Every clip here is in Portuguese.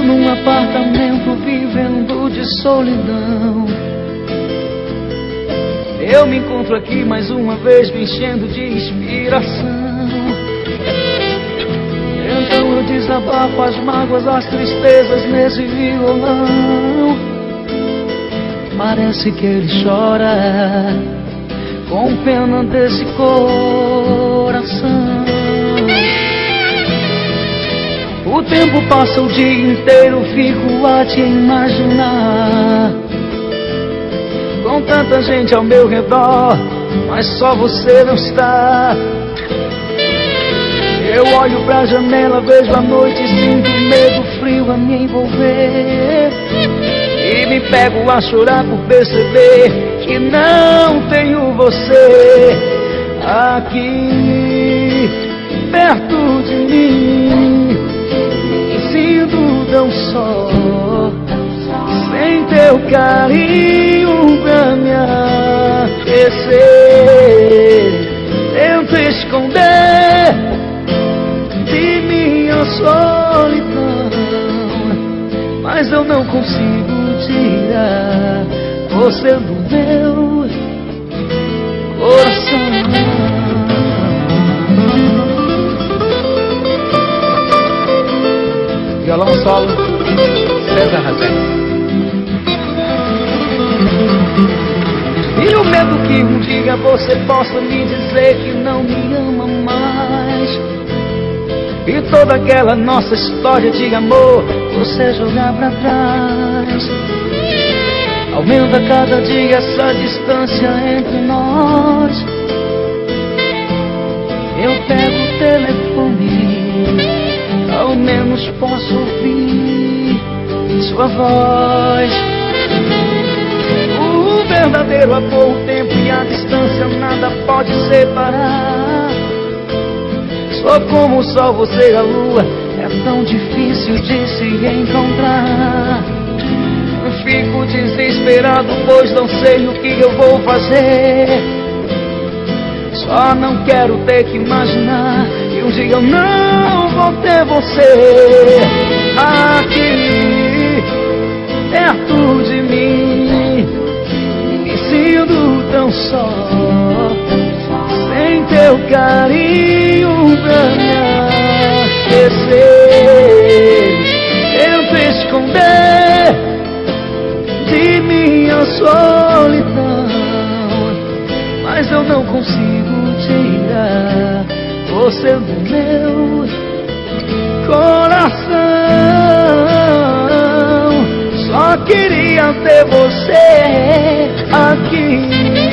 num apartamento vivendo de solidão. Eu me encontro aqui mais uma vez me enchendo de inspiração. Então eu desabafo as mágoas, as tristezas nesse violão. Parece que ele chora com pena desse coração. O tempo passa o dia inteiro, fico a te imaginar, com tanta gente ao meu redor, mas só você não está. Eu olho pra janela, vejo a noite e sinto medo frio a me envolver. E me pego a chorar por perceber que não tenho você aqui perto de mim. Me sinto tão só, sem teu carinho pra me aquecer. Tento esconder de minha solidão, mas eu não consigo tirar você do meu coração. Violão solo, César Razé. E o medo que um dia você possa me dizer que não me ama mais, e toda aquela nossa história de amor você jogar pra trás. Aumenta cada dia essa distância entre nós. Eu pego o telefone, ao menos posso ouvir sua voz. O verdadeiro amor, o tempo e a distância nada pode separar. Só como o sol, você e a lua, é tão difícil de se encontrar. Fico desesperado, pois não sei o que eu vou fazer. Só não quero ter que imaginar que um dia eu não vou ter você aqui perto de mim. Me sinto tão só, sem teu carinho pra me aquecer. Tento esconder de minha solidão, mas eu não consigo tirar você do meu coração. Só queria ter você aqui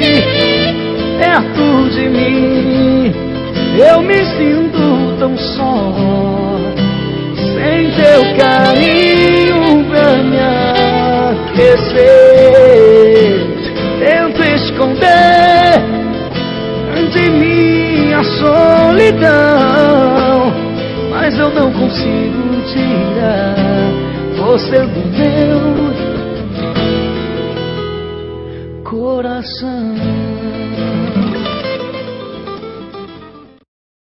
perto de mim. Eu me sinto tão só, sem teu carinho pra me aquecer. Tento esconder de minha solidão, mas eu não consigo tirar você do meu coração.